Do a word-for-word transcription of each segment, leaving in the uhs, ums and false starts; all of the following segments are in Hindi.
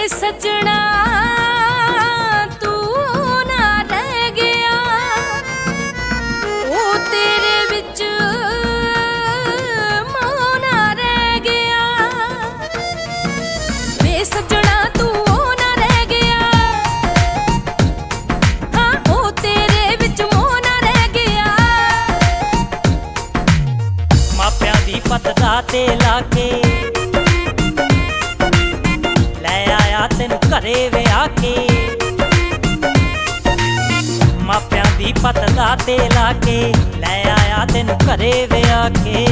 सजना तू ना रह गया, ओ तेरे विच मोह ना रह गया। वे सजना तू ना रह गया, हाँ ओ तेरे विच मोह ना रह गया। मापियां दी पत दा ते लाके तेनू घरे विआह के, मापियां दी पत दा ते लाके लै आया तेनू घरे विआह के।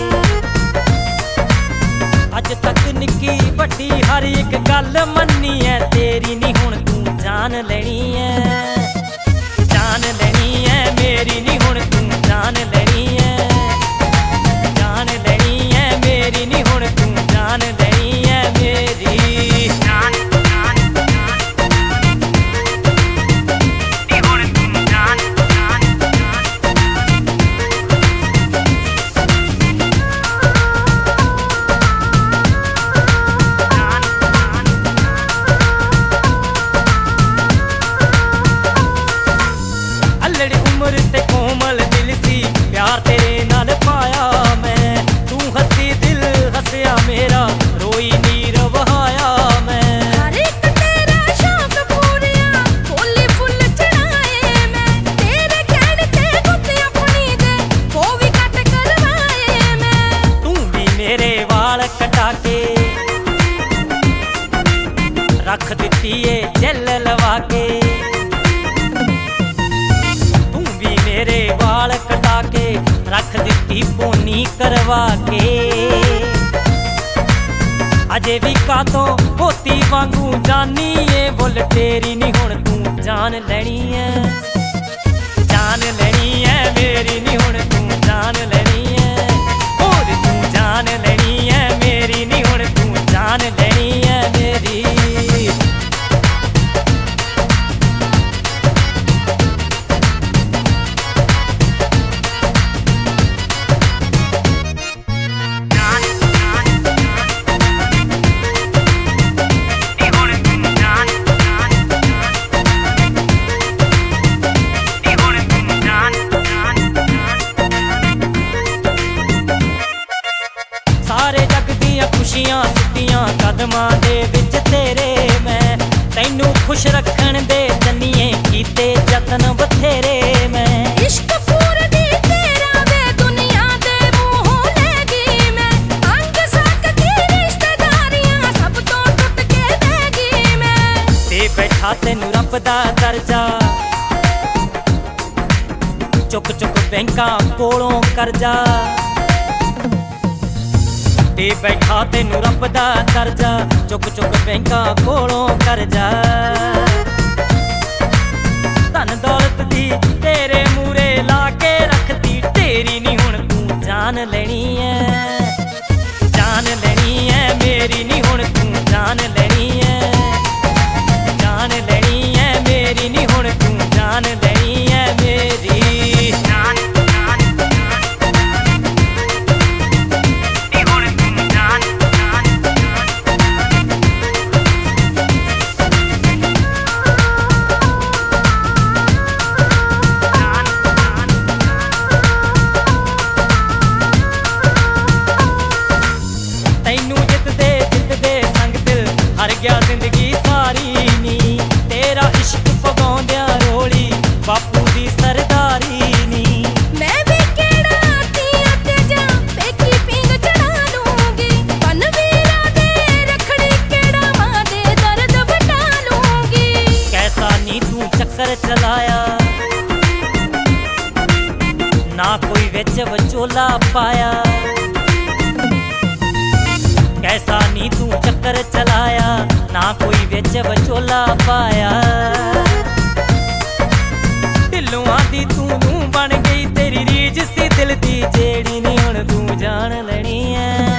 अज तक निक्की वड्डी हर एक गल मन्नी है तेरी, नी हुण तू जान लेनी है, जान लेनी है मेरी, नी हुण तू जान लेनी है, जान लेनी है मेरी, नी हुण तू जान लेनी है मेरी। उम्र ते कोमल दिल सी प्यार तेरे नाल पाया मैं, तू हसी दिल हसया मेरा रोई नीर वहाया मैं। हर एक तेरा शौक पूरिया फुल्ली फुल चढ़ाए मैं, तेरे कहने ते गुत अपनी दे वो भी कट करवाए मैं। तू भी मेरे वाल कटा के रख दिती है जेल लवा के, मेरे वाल कटा के रख दिती पोनी करवा के। अजे भी कातों पोती वांगू जानी है बोल तेरी, नी हुण तू जान लेनी है, जान लेनी है मेरी, नी हुण तू जान लेनी है, और तू जान लेनी है मेरी, नी हुण तू जान लेनी है मेरी। सारे जग दियां खुशियां सुतियां कदमां दे विच तेरे मैं, तैनू खुश रखण दे जन्निए कीते जतन बथेरे मैं। इश्क पूर दी तेरा वे दुनिया दे मोह ले गई मैं, अंग सक की रिश्तेदारियां सब तो टुट के दे गई मैं। ते बैठा तेनू रब दा दर्जा चुक चुक बैंकां कोलों करजा, ते बैठा तेनू रब दा दर्जा चुक चुक बैंकां कोलों करजा। धन दौलत दी तेरे मूरे ला के रखती तेरी, नी हुण तू जान लेनी है, जान लेनी है मेरी, नी हुण तू जान लेनी है, जान लेनी है मेरी, नी हुण तू जान लेनी है मेरी। जान जिंदगी सारी नी तेरा इश्क पगाउंदियां रोली बापू दी सरदारी नी। मैं भी केड़ा तियां ते जा पेकी पिंग चढ़ा लूंगी, पन वीरा दे रखड़ी केड़ा मां दे दर्द बटा लूंगी। कैसा नी तू चक्कर चलाया ना कोई विच विचोला पाया, कैसा नी तू चक्कर चलाया ना कोई विच विचोला पाया। दिलों आदी तू नूं बन गई तेरी रीझ सी दिल दी जेड़ी नी हुण तू जान लेनी है।